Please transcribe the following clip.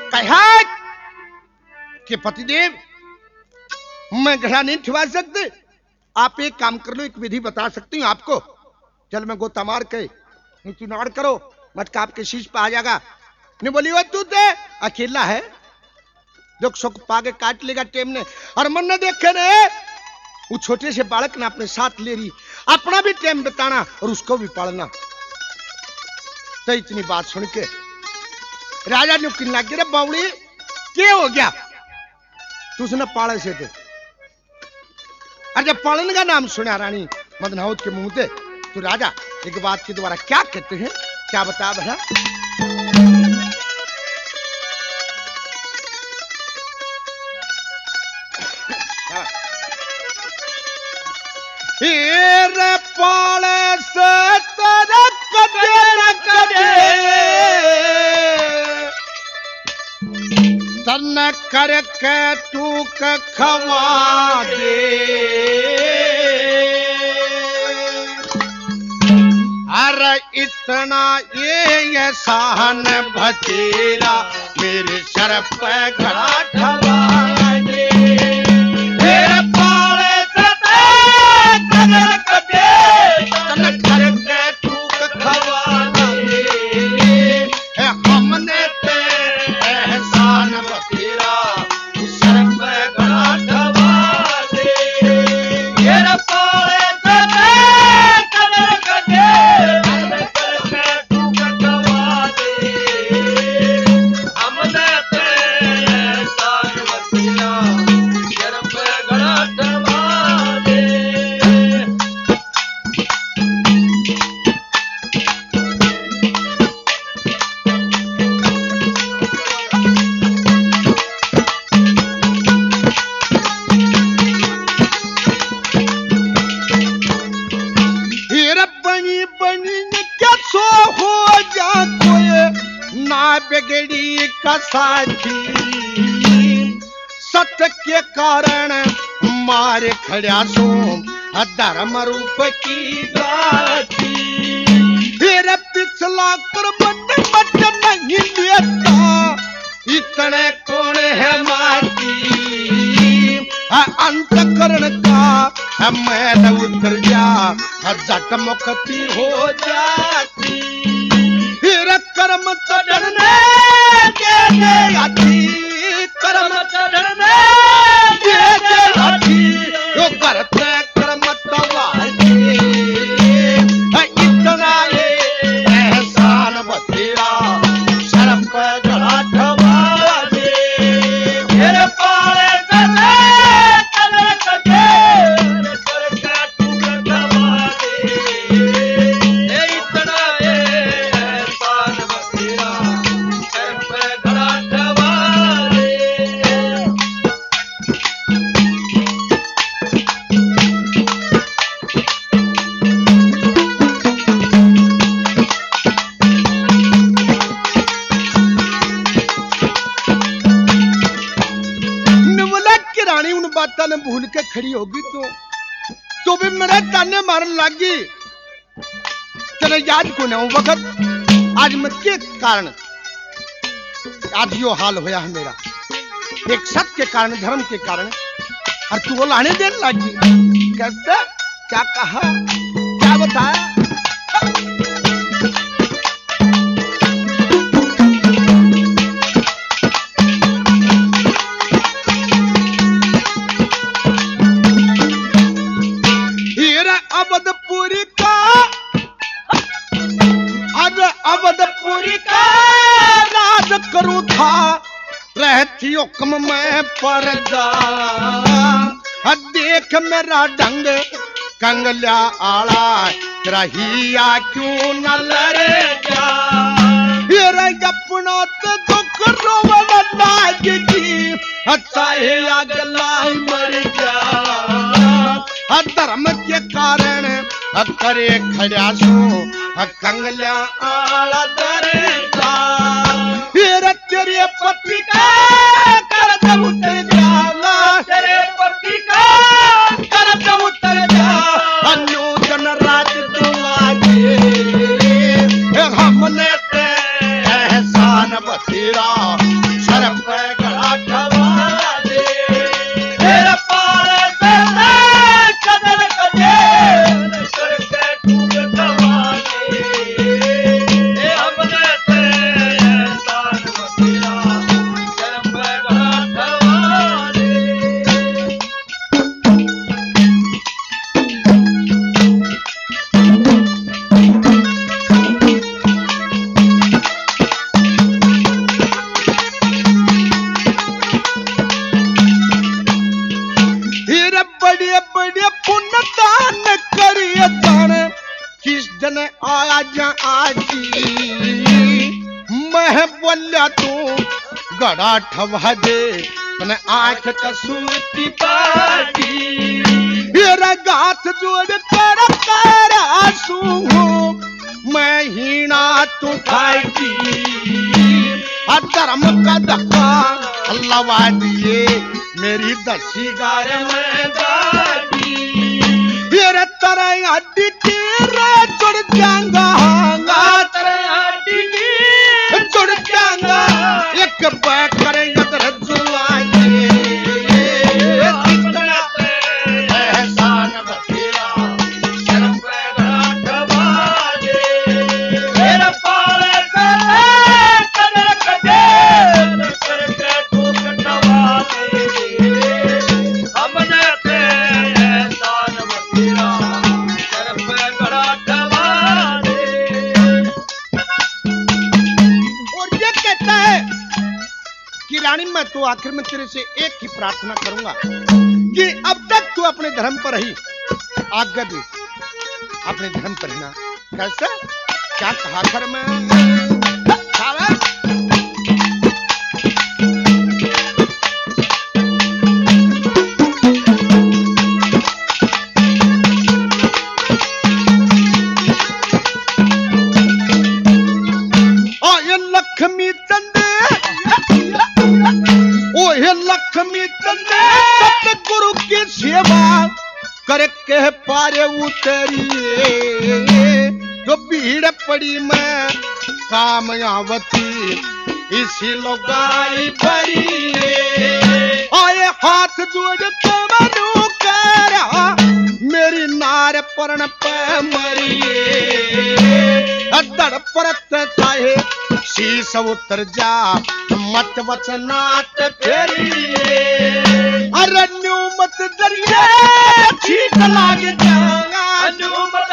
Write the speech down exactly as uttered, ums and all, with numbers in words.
कहा कि पतिदेव मैं घड़ा नहीं ठिवा सकते, आप एक काम कर लो, एक विधि बता सकती हूँ आपको। चल मैं गोता मार के चुनाड़ करो, मटका आपके शीश पे आ जाएगा। नहीं बोली वो तू दे अकेला है, जो सुख पागे काट लेगा टेम ने। और मन ने देखे ने वो छोटे से बालक ने अपने साथ ले रही, अपना भी टेम बिताना और उसको भी पढ़ना। तो इतनी बात सुन के राजा ने किन लग गया, बावड़ी क्या हो गया तू उसने पाले से थे। और जब पालन का नाम सुना रानी मदनावत के मुंह से, तो राजा एक बात के द्वारा क्या कहते हैं, क्या बता भला। रे पाले से तेरा कदे न कदे तन करके तू खवा दे। अरे इतना ये एहसान भतेरा मेरे सर पे घड़ा ठवा दे। मेरे पाले से तेरा कदे तन करके तू खवा दे। हमने ते एहसान भतेरा सर पे घड़ा ठवा दे। मेरे पाले बिगड़ी का साथी सत्य के कारण मार खड़ा सो धर्म रूप की गाथी। फिर पिछला कर बट बट नहीं लेता, इतने कौन है माटी अंतकरण का मैल उतर जा जट मुक्ति हो जाती। फिर कर्म चढ़ने दे दे हाथी, कर्म चढ़ने दे दे हाथी, जो करते कर्म तवाही। इतना ये एहसान बतेरा सर पे घड़ा ठवा दे। मेरे पाले चले चले कदे सर का टूक ठवा दे। इतना ने भूल के खड़ी होगी तो तो भी मेरे ताने मारने लगी। तेरे याद को ना वक्त आज मैं के कारण आज यो हाल होया है मेरा, एक सत्य के कारण, धर्म के कारण। और तू वो लाने देने लगी कैसे, क्या कहा, क्या बताया। अवधपुरी का अब अवधपुरी का राज करूं था, रहती हुक्म में पर जा। देख मेरा ढंग कंगल्या आला, रहिया क्यों न लड़े जा। अपना तो दुख रोवन लागी, अच्छा है अगला मर जा। धर्म के कारण करे खड़ा सो कंगल्या आला दरेगा। फिर तेरे पति का कर्ज उतर जाला, तेरे पति का कर्ज उतर जा। अन्यो जन राज तू आगे, हमने ते एहसान बतेरा सर गड़ा ठवा दे तने आंख कसूती पाटी मेरा गाथ जोड़ कर कर आंसू मैं हीना तू खाई धर्म का धक्का लवा दिए मेरी दसी गार में दादी तेरे तरह हड्डी तेरे जुड़ जाऊंगा तेरे हड्डी जुड़ जाऊंगा एक बैकर इधर जुआए कितना एहसान बतेरा शर्म पे घाटवा दे मेरे पाले से कदर कदे करके तू कटवा दे हमने ते एहसान बतेरा शर्म पे घाटवा दे। और ये कहता है कि रानी मैं तो आखिर में तेरे से एक ही प्रार्थना करूंगा कि अब तक तू अपने धर्म पर ही आज्ञा दे अपने धर्म पर ही ना कैसे क्या कहा कर मैं लक्ष्मी चंदे ओहे लक्ष्मी चंदे सतगुरु की सेवा करके पारे उतरिए जो भीड़ पड़ी मैं कामयावती इसी लोगाई भरी आए हाथ जोड़ के मनु करा मेरी नार परण पे मरिए अदड़ परत चाहे शीश उतर जा मत वचनात फेरिए अरे न्यू मत दरिए ठीक लाग जागा न्यू मत